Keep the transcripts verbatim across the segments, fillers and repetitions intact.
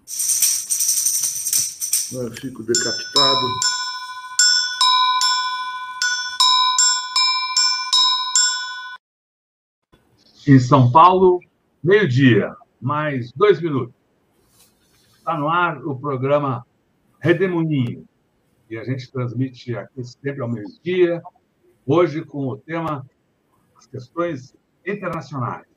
Eu fico decapitado. Em São Paulo, meio-dia, mais dois minutos. Está no ar o programa Redemoinho. E a gente transmite aqui sempre ao meio-dia, hoje com o tema as questões internacionais.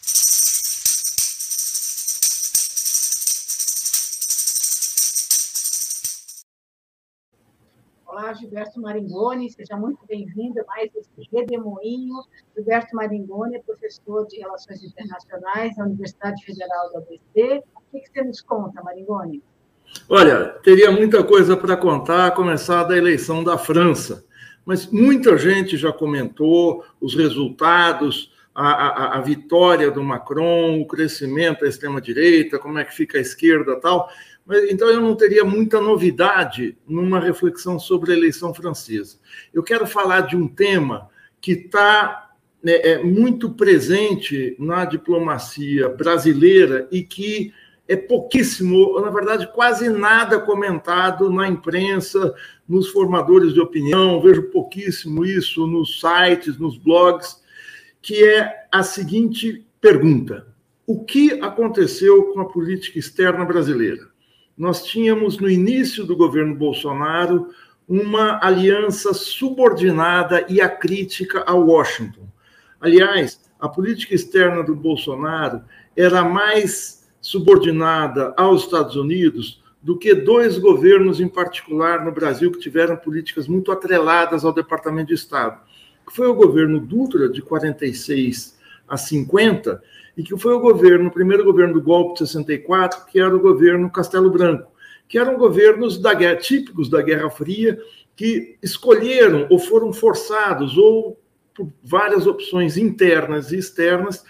Olá, Gilberto Maringoni, seja muito bem-vindo a mais esse Redemoinho. Gilberto Maringoni é professor de Relações Internacionais da Universidade Federal do A B C. O que você nos conta, Maringoni? Olha, teria muita coisa para contar, a começar da eleição da França, mas muita gente já comentou os resultados, a, a, a vitória do Macron, o crescimento da extrema-direita, como é que fica a esquerda e tal. Então, eu não teria muita novidade numa reflexão sobre a eleição francesa. Eu quero falar de um tema que está é, é, muito presente na diplomacia brasileira e que é pouquíssimo, na verdade, quase nada comentado na imprensa, nos formadores de opinião, vejo pouquíssimo isso nos sites, nos blogs, que é a seguinte pergunta: o que aconteceu com a política externa brasileira? Nós tínhamos, no início do governo Bolsonaro, uma aliança subordinada e acrítica a Washington. Aliás, a política externa do Bolsonaro era mais subordinada aos Estados Unidos do que dois governos em particular no Brasil que tiveram políticas muito atreladas ao Departamento de Estado, que foi o governo Dutra, de quarenta e seis a cinquenta, e que foi o governo, o primeiro governo do golpe de sessenta e quatro, que era o governo Castelo Branco, que eram governos da guerra, típicos da Guerra Fria, que escolheram ou foram forçados, ou por várias opções internas e externas,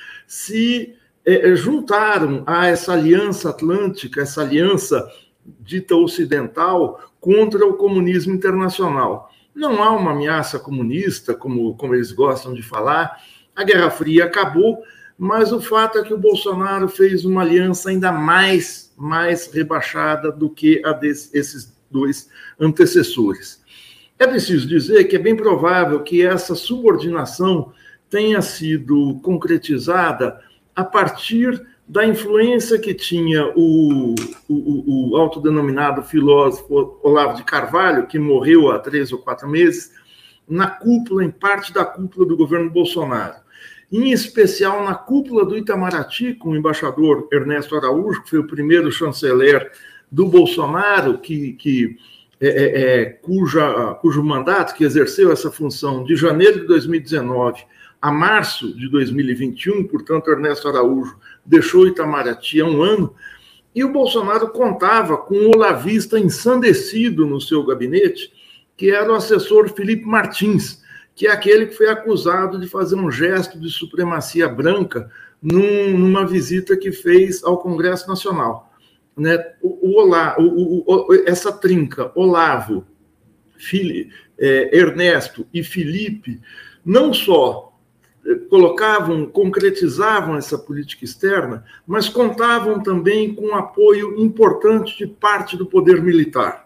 se eh, juntaram a essa aliança atlântica, essa aliança dita ocidental, contra o comunismo internacional. Não há uma ameaça comunista, como, como eles gostam de falar. A Guerra Fria acabou, mas o fato é que o Bolsonaro fez uma aliança ainda mais, mais rebaixada do que a desses dois antecessores. É preciso dizer que é bem provável que essa subordinação tenha sido concretizada a partir da influência que tinha o, o, o autodenominado filósofo Olavo de Carvalho, que morreu há três ou quatro meses, na cúpula, em parte da cúpula do governo Bolsonaro. Em especial na cúpula do Itamaraty, com o embaixador Ernesto Araújo, que foi o primeiro chanceler do Bolsonaro, que, que, é, é, cuja, cujo mandato, que exerceu essa função de janeiro de dois mil e dezenove a março de dois mil e vinte e um, portanto, Ernesto Araújo deixou o Itamaraty há um ano, e o Bolsonaro contava com um olavista ensandecido no seu gabinete, que era o assessor Felipe Martins, que é aquele que foi acusado de fazer um gesto de supremacia branca num, numa visita que fez ao Congresso Nacional. Né? O, o, Olá, o, o, essa trinca, Olavo, Fili, é, Ernesto e Felipe, não só colocavam, concretizavam essa política externa, mas contavam também com um apoio importante de parte do poder militar.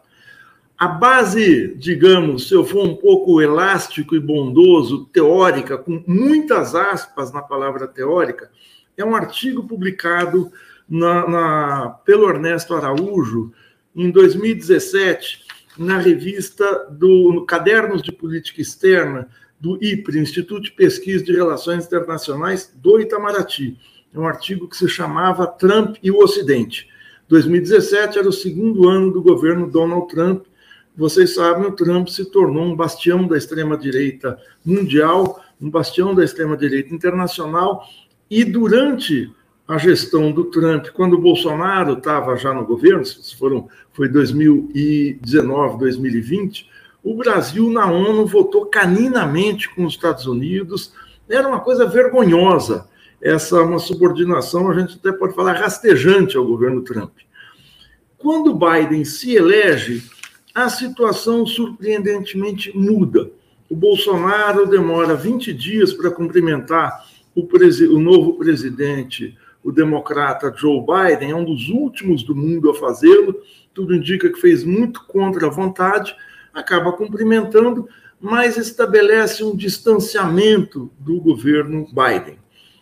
A base, digamos, se eu for um pouco elástico e bondoso, teórica, com muitas aspas na palavra teórica, é um artigo publicado na, na, pelo Ernesto Araújo em dois mil e dezessete, na revista do Cadernos de Política Externa, do I P R, Instituto de Pesquisa de Relações Internacionais do Itamaraty. É um artigo que se chamava Trump e o Ocidente. dois mil e dezessete era o segundo ano do governo Donald Trump. Vocês sabem, o Trump se tornou um bastião da extrema-direita mundial, um bastião da extrema-direita internacional, e durante a gestão do Trump, quando o Bolsonaro estava já no governo, foram, foi dois mil e dezenove, dois mil e vinte, o Brasil na ONU votou caninamente com os Estados Unidos. Era uma coisa vergonhosa, essa uma subordinação, a gente até pode falar, rastejante ao governo Trump. Quando Biden se elege, a situação surpreendentemente muda. O Bolsonaro demora vinte dias para cumprimentar o, presi- o novo presidente, o democrata Joe Biden é um dos últimos do mundo a fazê-lo, tudo indica que fez muito contra a vontade, acaba cumprimentando, mas estabelece um distanciamento do governo Biden.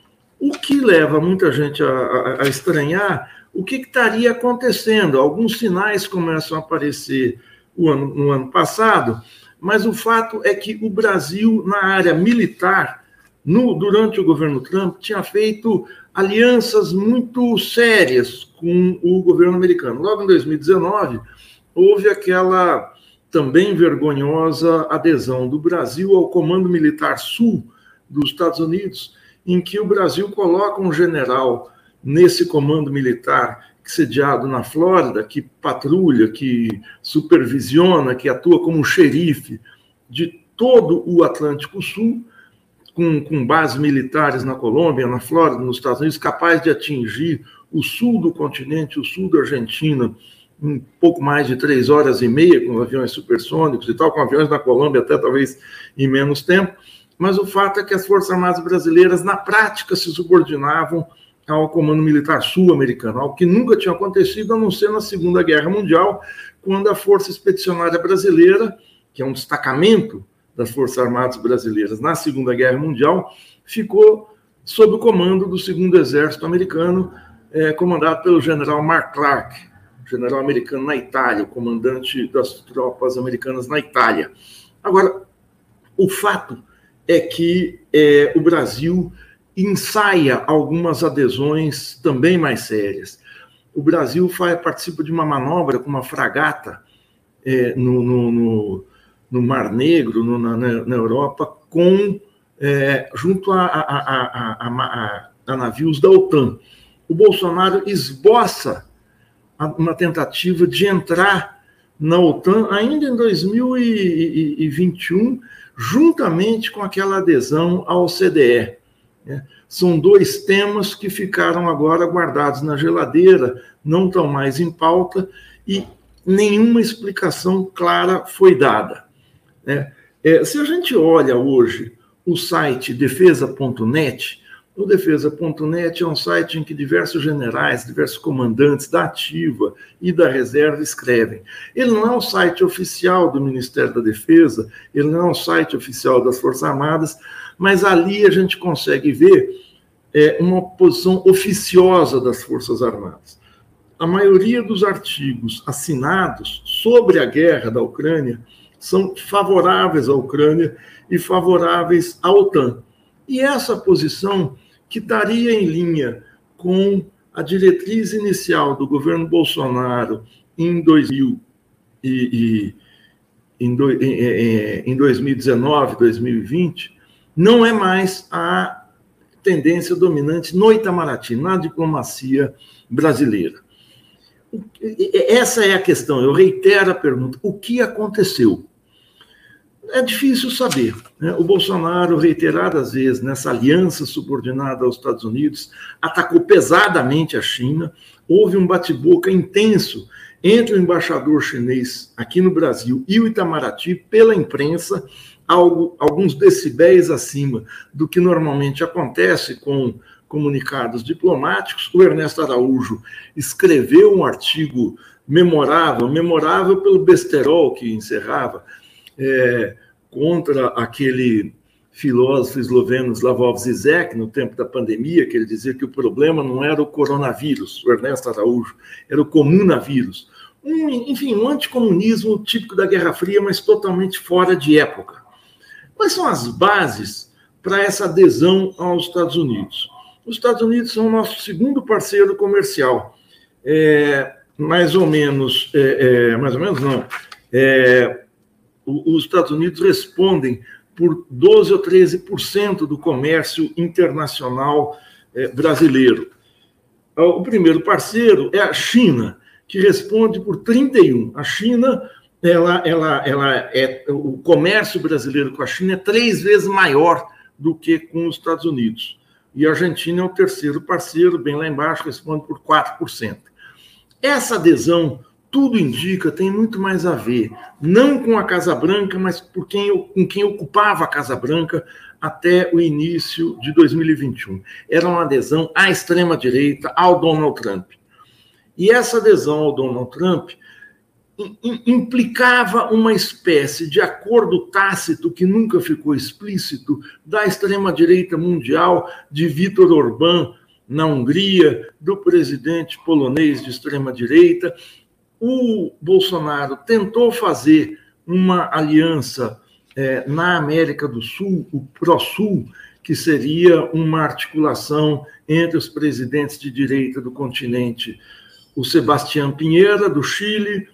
O que leva muita gente a, a, a estranhar o que, que estaria acontecendo. Alguns sinais começam a aparecer o ano, no ano passado, mas o fato é que o Brasil, na área militar, no, durante o governo Trump, tinha feito alianças muito sérias com o governo americano. Logo em dois mil e dezenove, houve aquela também vergonhosa adesão do Brasil ao Comando Militar Sul dos Estados Unidos, em que o Brasil coloca um general nesse comando militar sediado na Flórida, que patrulha, que supervisiona, que atua como xerife de todo o Atlântico Sul, com, com bases militares na Colômbia, na Flórida, nos Estados Unidos, capaz de atingir o sul do continente, o sul da Argentina, em pouco mais de três horas e meia, com aviões supersônicos e tal, com aviões na Colômbia até talvez em menos tempo. Mas o fato é que as Forças Armadas brasileiras, na prática, se subordinavam ao Comando Militar Sul-Americano, algo que nunca tinha acontecido, a não ser na Segunda Guerra Mundial, quando a Força Expedicionária Brasileira, que é um destacamento das Forças Armadas brasileiras na Segunda Guerra Mundial, ficou sob o comando do Segundo Exército Americano, eh, comandado pelo general Mark Clark, general americano na Itália, o comandante das tropas americanas na Itália. Agora, o fato é que eh, o Brasil ensaia algumas adesões também mais sérias. O Brasil faz, participa de uma manobra com uma fragata é, no, no, no, no Mar Negro, no, na, na Europa, com, é, junto a, a, a, a, a, a navios da OTAN. O Bolsonaro esboça uma tentativa de entrar na OTAN ainda em dois mil e vinte e um, juntamente com aquela adesão à O C D E. São dois temas que ficaram agora guardados na geladeira, não estão mais em pauta, e nenhuma explicação clara foi dada. Se a gente olha hoje o site defesa ponto net, o defesa ponto net é um site em que diversos generais, diversos comandantes da ativa e da reserva escrevem. Ele não é um site oficial do Ministério da Defesa, ele não é um site oficial das Forças Armadas, mas ali a gente consegue ver é, uma posição oficiosa das Forças Armadas. A maioria dos artigos assinados sobre a guerra da Ucrânia são favoráveis à Ucrânia e favoráveis à OTAN. E essa posição, que estaria em linha com a diretriz inicial do governo Bolsonaro em dois mil e, e, em, do, em, em dois mil e dezenove, dois mil e vinte, não é mais a tendência dominante no Itamaraty, na diplomacia brasileira. Essa é a questão, eu reitero a pergunta: o que aconteceu? É difícil saber, né? O Bolsonaro, reiteradas vezes, nessa aliança subordinada aos Estados Unidos, atacou pesadamente a China. Houve um bate-boca intenso entre o embaixador chinês aqui no Brasil e o Itamaraty pela imprensa, algo, alguns decibéis acima do que normalmente acontece com comunicados diplomáticos. O Ernesto Araújo escreveu um artigo memorável, memorável pelo besterol que encerrava, É, contra aquele filósofo esloveno Slavoj Zizek, no tempo da pandemia, que ele dizia que o problema não era o coronavírus, o Ernesto Araújo, era o comunavírus. Um, enfim, um anticomunismo típico da Guerra Fria, mas totalmente fora de época. Quais são as bases para essa adesão aos Estados Unidos? Os Estados Unidos são o nosso segundo parceiro comercial. É, mais ou menos, é, é, mais ou menos não, é, os Estados Unidos respondem por doze ou treze por cento do comércio internacional brasileiro. O primeiro parceiro é a China, que responde por trinta e um por cento. A China, ela, ela, ela é, o comércio brasileiro com a China é três vezes maior do que com os Estados Unidos. E a Argentina é o terceiro parceiro, bem lá embaixo, responde por quatro por cento. Essa adesão tudo indica, tem muito mais a ver, não com a Casa Branca, mas por quem, com quem ocupava a Casa Branca até o início de dois mil e vinte e um. Era uma adesão à extrema-direita, ao Donald Trump. E essa adesão ao Donald Trump implicava uma espécie de acordo tácito, que nunca ficou explícito, da extrema-direita mundial, de Viktor Orbán na Hungria, do presidente polonês de extrema-direita. O Bolsonaro tentou fazer uma aliança é, na América do Sul, o ProSul, que seria uma articulação entre os presidentes de direita do continente, o Sebastián Piñera, do Chile,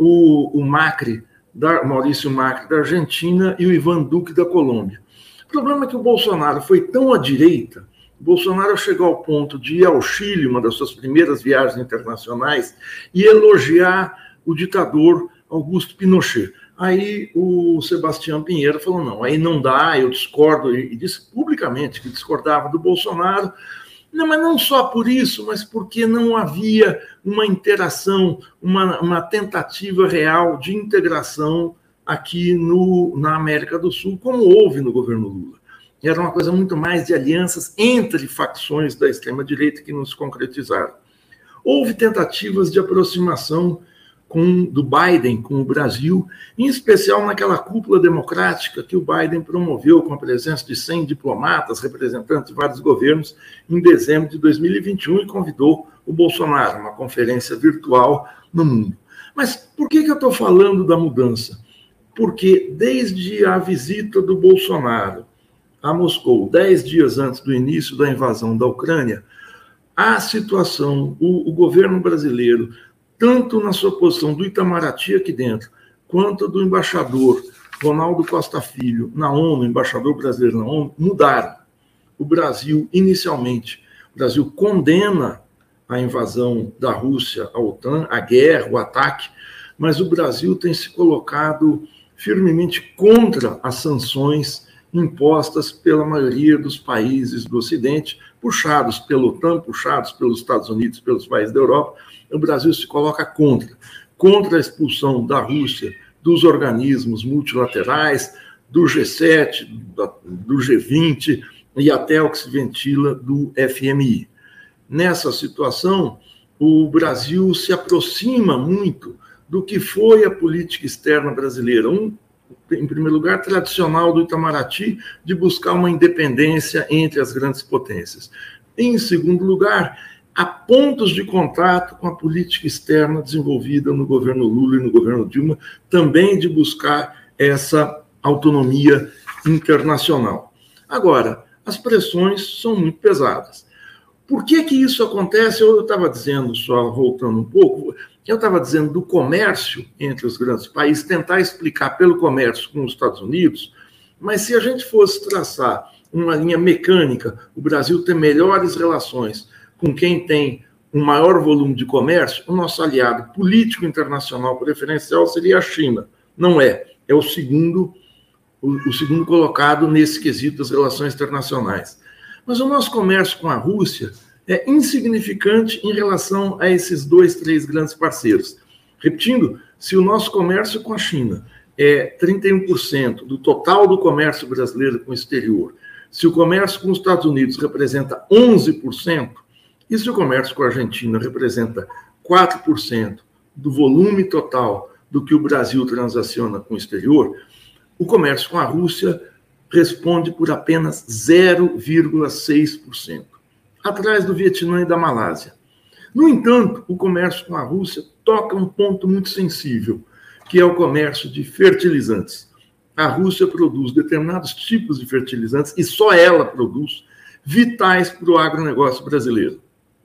o, o Macri, da, Maurício Macri, da Argentina, e o Ivan Duque, da Colômbia. O problema é que o Bolsonaro foi tão à direita, o Bolsonaro chegou ao ponto de ir ao Chile, uma das suas primeiras viagens internacionais, e elogiar o ditador Augusto Pinochet. Aí o Sebastián Piñera falou, não, aí não dá, eu discordo, e disse publicamente que discordava do Bolsonaro, não, mas não só por isso, mas porque não havia uma interação, uma, uma tentativa real de integração aqui no, na América do Sul, como houve no governo Lula. Era uma coisa muito mais de alianças entre facções da extrema-direita que não se concretizaram. Houve tentativas de aproximação com, do Biden com o Brasil, em especial naquela cúpula democrática que o Biden promoveu com a presença de cem diplomatas, representantes de vários governos, em dezembro de dois mil e vinte e um, e convidou o Bolsonaro a uma conferência virtual no mundo. Mas por que que eu estou falando da mudança? Porque desde a visita do Bolsonaro a Moscou, dez dias antes do início da invasão da Ucrânia, a situação, o, o governo brasileiro, tanto na sua posição do Itamaraty aqui dentro, quanto do embaixador Ronaldo Costa Filho na ONU, embaixador brasileiro na ONU, mudaram. O Brasil, inicialmente, o Brasil condena a invasão da Rússia à OTAN, a guerra, o ataque, mas o Brasil tem se colocado firmemente contra as sanções impostas pela maioria dos países do Ocidente, puxados pela OTAN, puxados pelos Estados Unidos, pelos países da Europa. O Brasil se coloca contra, contra a expulsão da Rússia dos organismos multilaterais, do G sete, do G vinte e até o que se ventila do F M I. Nessa situação, o Brasil se aproxima muito do que foi a política externa brasileira, um, em primeiro lugar, tradicional do Itamaraty, de buscar uma independência entre as grandes potências. Em segundo lugar, há pontos de contato com a política externa desenvolvida no governo Lula e no governo Dilma, também de buscar essa autonomia internacional. Agora, as pressões são muito pesadas. Por que que isso acontece? Eu estava dizendo, só voltando um pouco, eu estava dizendo do comércio entre os grandes países, tentar explicar pelo comércio com os Estados Unidos, mas se a gente fosse traçar uma linha mecânica, o Brasil tem melhores relações com quem tem um maior volume de comércio, o nosso aliado político internacional preferencial seria a China. Não é, é o segundo, o, o segundo colocado nesse quesito das relações internacionais. Mas o nosso comércio com a Rússia é insignificante em relação a esses dois, três grandes parceiros. Repetindo, se o nosso comércio com a China é trinta e um por cento do total do comércio brasileiro com o exterior, se o comércio com os Estados Unidos representa onze por cento, e se o comércio com a Argentina representa quatro por cento do volume total do que o Brasil transaciona com o exterior, o comércio com a Rússia responde por apenas zero vírgula seis por cento, atrás do Vietnã e da Malásia. No entanto, o comércio com a Rússia toca um ponto muito sensível, que é o comércio de fertilizantes. A Rússia produz determinados tipos de fertilizantes, e só ela produz, vitais para o agronegócio brasileiro.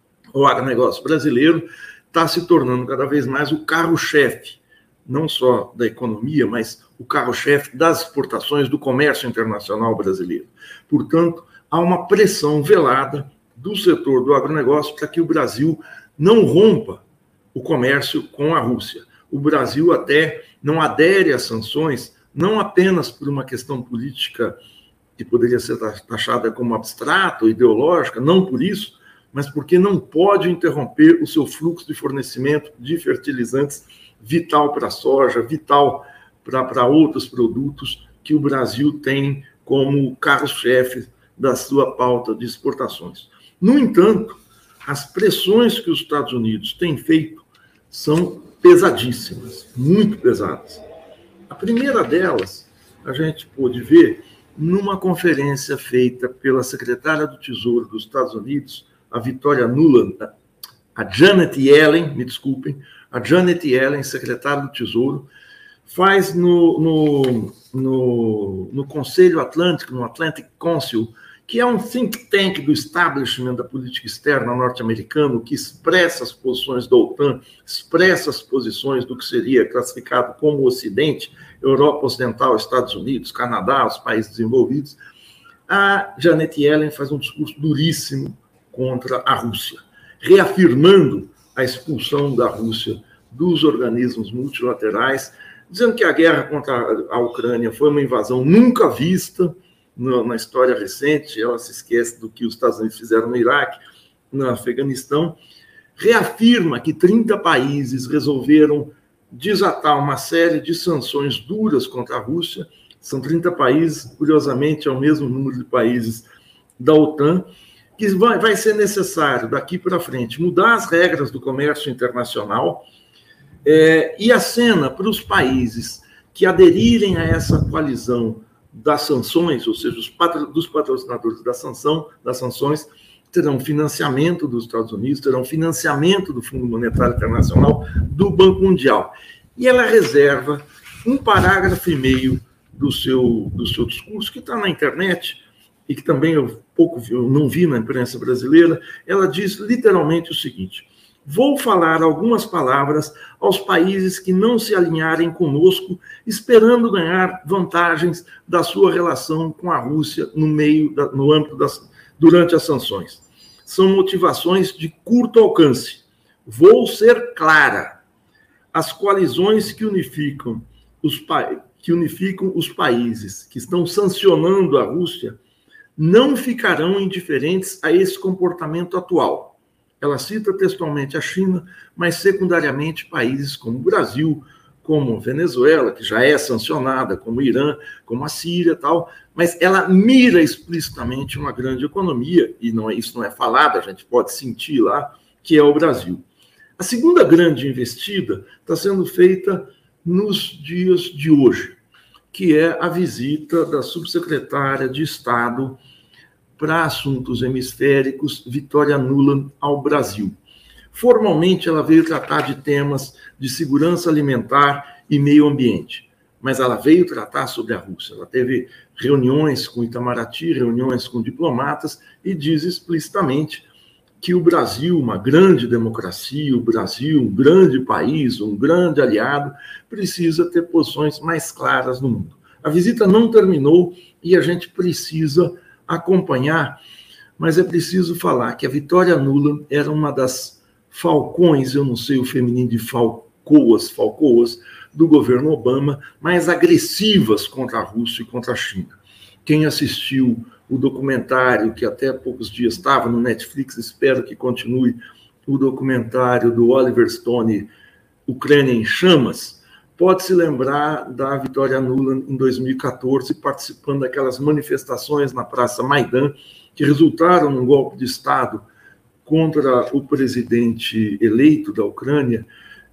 O agronegócio brasileiro está se tornando cada vez mais o carro-chefe, não só da economia, mas o carro-chefe das exportações do comércio internacional brasileiro. Portanto, há uma pressão velada do setor do agronegócio para que o Brasil não rompa o comércio com a Rússia. O Brasil até não adere às sanções, não apenas por uma questão política que poderia ser taxada como abstrata ou ideológica, não por isso, mas porque não pode interromper o seu fluxo de fornecimento de fertilizantes, vital para a soja, vital para outros produtos que o Brasil tem como carro-chefe da sua pauta de exportações. No entanto, as pressões que os Estados Unidos têm feito são pesadíssimas, muito pesadas. A primeira delas, a gente pôde ver numa conferência feita pela secretária do Tesouro dos Estados Unidos, a Victoria Nuland, a Janet Yellen, me desculpem, a Janet Yellen, secretária do Tesouro, faz no, no, no, no Conselho Atlântico, no Atlantic Council, que é um think tank do establishment da política externa norte-americano, que expressa as posições da OTAN, expressa as posições do que seria classificado como o Ocidente, Europa Ocidental, Estados Unidos, Canadá, os países desenvolvidos. A Janet Yellen faz um discurso duríssimo contra a Rússia, reafirmando a expulsão da Rússia dos organismos multilaterais, dizendo que a guerra contra a Ucrânia foi uma invasão nunca vista na história recente. Ela se esquece do que os Estados Unidos fizeram no Iraque, no Afeganistão, reafirma que trinta países resolveram desatar uma série de sanções duras contra a Rússia. São trinta países, curiosamente, é o mesmo número de países da OTAN, que vai, vai ser necessário, daqui para frente, mudar as regras do comércio internacional, é, e a cena para os países que aderirem a essa coalizão das sanções, ou seja, os patro, dos patrocinadores da sanção, das sanções, terão financiamento dos Estados Unidos, terão financiamento do Fundo Monetário Internacional, do Banco Mundial. E ela reserva um parágrafo e meio do seu, do seu discurso, que está na internet, e que também eu pouco eu não vi na imprensa brasileira. Ela diz literalmente o seguinte: vou falar algumas palavras aos países que não se alinharem conosco, esperando ganhar vantagens da sua relação com a Rússia no meio, da, no âmbito das, durante as sanções. São motivações de curto alcance. Vou ser clara. As coalizões que unificam os, que unificam os países que estão sancionando a Rússia não ficarão indiferentes a esse comportamento atual. Ela cita textualmente a China, mas secundariamente países como o Brasil, como a Venezuela, que já é sancionada, como o Irã, como a Síria e tal, mas ela mira explicitamente uma grande economia, e não é, isso não é falado, a gente pode sentir lá, que é o Brasil. A segunda grande investida está sendo feita nos dias de hoje, que é a visita da subsecretária de Estado para Assuntos Hemisféricos, Victoria Nuland, ao Brasil. Formalmente, ela veio tratar de temas de segurança alimentar e meio ambiente, mas ela veio tratar sobre a Rússia. Ela teve reuniões com Itamaraty, reuniões com diplomatas, e diz explicitamente que o Brasil, uma grande democracia, o Brasil, um grande país, um grande aliado, precisa ter posições mais claras no mundo. A visita não terminou e a gente precisa acompanhar, mas é preciso falar que a Victoria Nuland era uma das falcões, eu não sei o feminino de falcoas, falcoas, do governo Obama, mais agressivas contra a Rússia e contra a China. Quem assistiu o documentário, que até há poucos dias estava no Netflix, espero que continue, o documentário do Oliver Stone, Ucrânia em Chamas, pode se lembrar da Victoria Nuland em dois mil e quatorze, participando daquelas manifestações na Praça Maidan, que resultaram num golpe de Estado contra o presidente eleito da Ucrânia,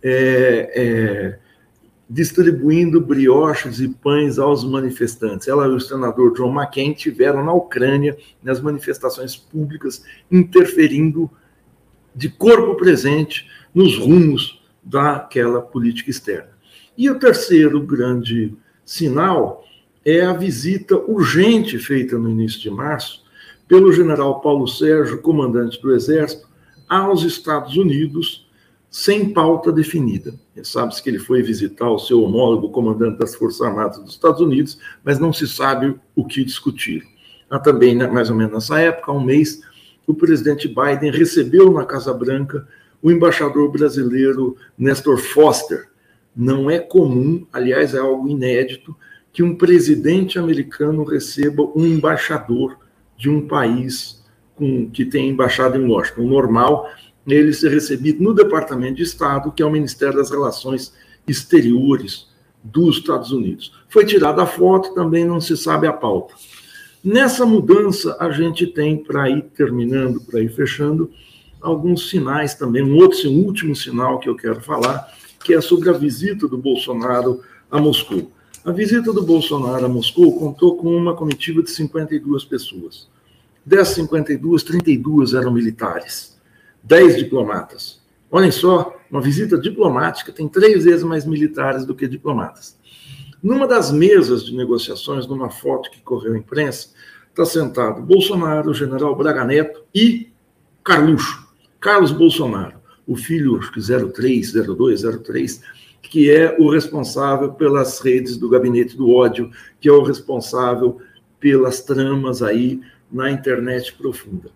é, é, distribuindo brioches e pães aos manifestantes. Ela e o senador John McCain tiveram na Ucrânia, nas manifestações públicas, interferindo de corpo presente nos rumos daquela política externa. E o terceiro grande sinal é a visita urgente feita no início de março pelo general Paulo Sérgio, comandante do Exército, aos Estados Unidos, sem pauta definida. Sabe-se que ele foi visitar o seu homólogo, comandante das Forças Armadas dos Estados Unidos, mas não se sabe o que discutir. Há também, mais ou menos nessa época, há um mês, o presidente Biden recebeu na Casa Branca o embaixador brasileiro Nestor Foster. Não é comum, aliás, é algo inédito, que um presidente americano receba um embaixador de um país com, que tem embaixada em Washington. O normal é ele ser recebido no Departamento de Estado, que é o Ministério das Relações Exteriores dos Estados Unidos. Foi tirada a foto, também não se sabe a pauta. Nessa mudança, a gente tem, para ir terminando, para ir fechando, alguns sinais também. Um outro, um último sinal que eu quero falar, que é sobre a visita do Bolsonaro a Moscou. A visita do Bolsonaro a Moscou contou com uma comitiva de cinquenta e duas pessoas. Dessas cinquenta e duas, trinta e duas eram militares, dez diplomatas. Olhem só, uma visita diplomática tem três vezes mais militares do que diplomatas. Numa das mesas de negociações, numa foto que correu à imprensa, está sentado Bolsonaro, o general Braga Neto e Carluxo, Carlos Bolsonaro, o filho, acho que zero três, zero dois, zero três, que é o responsável pelas redes do gabinete do ódio, que é o responsável pelas tramas aí na internet profunda.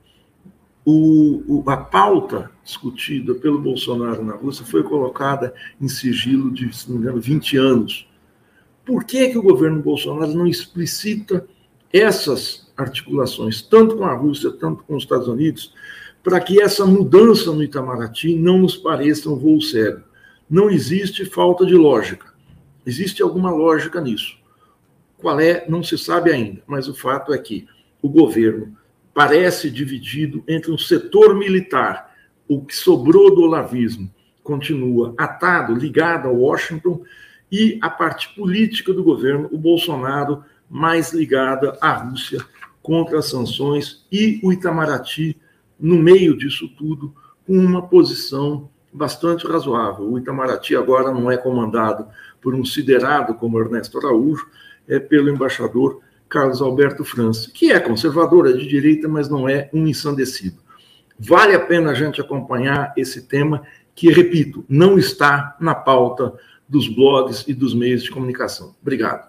O, o, a pauta discutida pelo Bolsonaro na Rússia foi colocada em sigilo de, se não me engano, vinte anos. Por que que o governo Bolsonaro não explicita essas articulações, tanto com a Rússia, tanto com os Estados Unidos, para que essa mudança no Itamaraty não nos pareça um voo cego? Não existe falta de lógica. Existe alguma lógica nisso. Qual é, não se sabe ainda, mas o fato é que o governo parece dividido entre um setor militar, o que sobrou do olavismo continua atado, ligado a Washington, e a parte política do governo, o Bolsonaro, mais ligada à Rússia, contra as sanções, e o Itamaraty, no meio disso tudo, com uma posição bastante razoável. O Itamaraty agora não é comandado por um siderado como Ernesto Araújo, é pelo embaixador Carlos Alberto França, que é conservador, é de direita, mas não é um ensandecido. Vale a pena a gente acompanhar esse tema, que, repito, não está na pauta dos blogs e dos meios de comunicação. Obrigado.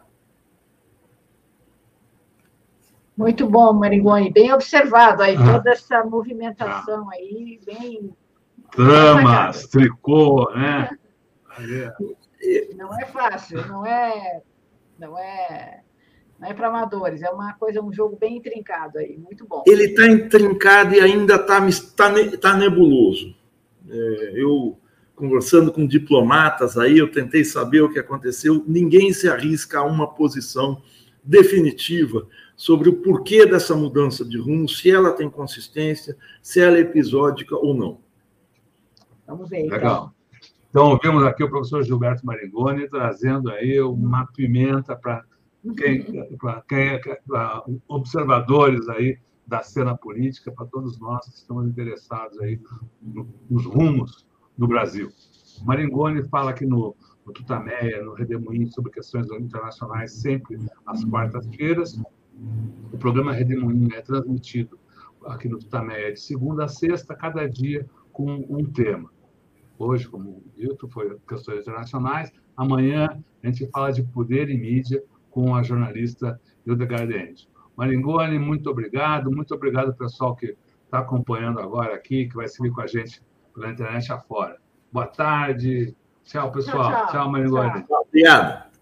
Muito bom, Maringoni. Bem observado aí, ah. toda essa movimentação ah. aí, bem... Tramas, tricô, né? Não é fácil, não é... Não é... Não é para amadores, é uma coisa, um jogo bem intrincado aí, muito bom. Ele está intrincado e ainda está tá, tá nebuloso. É, eu, conversando com diplomatas aí, eu tentei saber o que aconteceu, ninguém se arrisca a uma posição definitiva sobre o porquê dessa mudança de rumo, se ela tem consistência, se ela é episódica ou não. Vamos ver, então. Legal. Então, ouvimos aqui o professor Gilberto Maringoni trazendo aí uma pimenta para Quem, quem, pra observadores aí da cena política, para todos nós que estamos interessados aí nos rumos do Brasil. Maringoni fala aqui no, no Tutameia, no Redemoinho, sobre questões internacionais, sempre às quartas-feiras. O programa Redemoinho é transmitido aqui no Tutameia de segunda a sexta, cada dia com um tema. Hoje, como dito, foi questões internacionais. Amanhã a gente fala de poder e mídia, com a jornalista Hildegard Endes. Maringoni, muito obrigado. Muito obrigado, pessoal, que está acompanhando agora aqui, que vai seguir com a gente pela internet afora. Boa tarde. Tchau, pessoal. Tchau, tchau. Tchau, Maringoni. Obrigado.